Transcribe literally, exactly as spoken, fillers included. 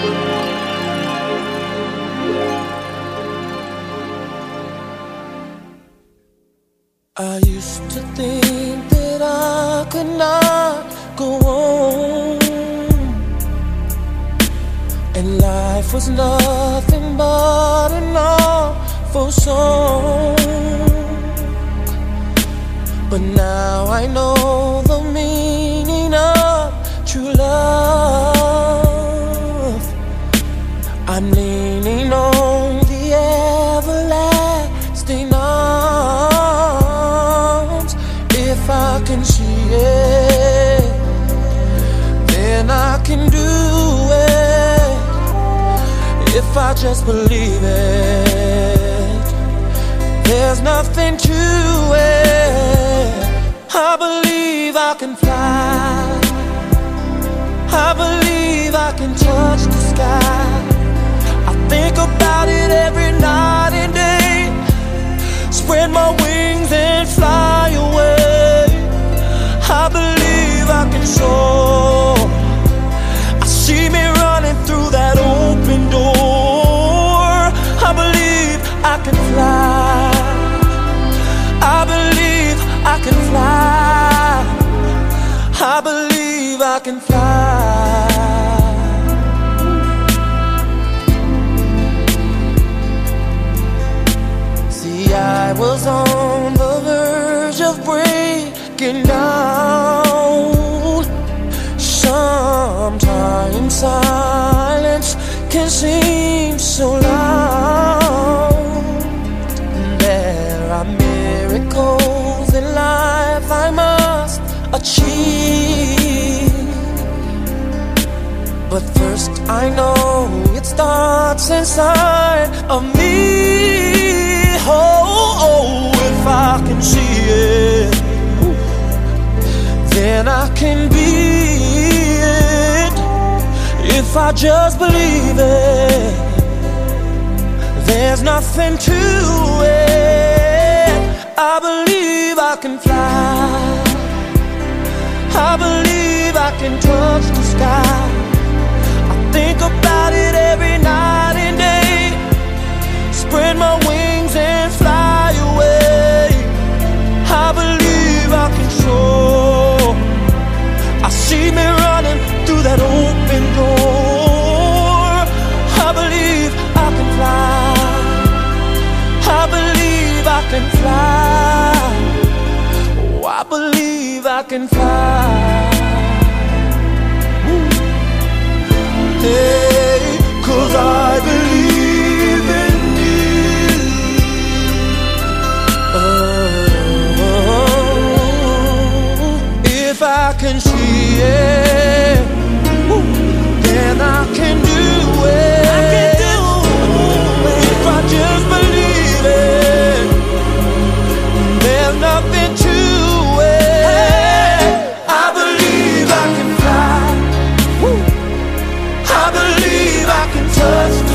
I used to think that I could not go on, and life was nothing but an awful song. But now I know the meaning of true love. I'm leaning on the everlasting arms. If I can see it, then I can do it. If I just believe it, there's nothing to it. I believe I can fly. I believe I can touch the sky. I think about it every night and day. Spread my wings and fly away. I believe I can soar. I see me running through that open door. I believe I can fly. I believe I can fly. I believe I can fly. See, I was on the verge of breaking down. Sometimes silence can seem so loud. There are miracles in life I must achieve, but first I know it starts inside of me. Oh, oh, if I can see it, then I can be it. If I just believe it, there's nothing to it. I believe I can fly. I believe I can touch the sky. I think about it every night and day. Spread my wings and fly away. I believe I can soar. I see me running through that open door. I believe I can fly. I believe I can fly. Oh, I believe I can fly. Hey, 'cause I believe in you. Oh, if I can see it, then I can do it. I can do it. If I just believe it, there's nothing to it. I believe I can fly. I believe I can touch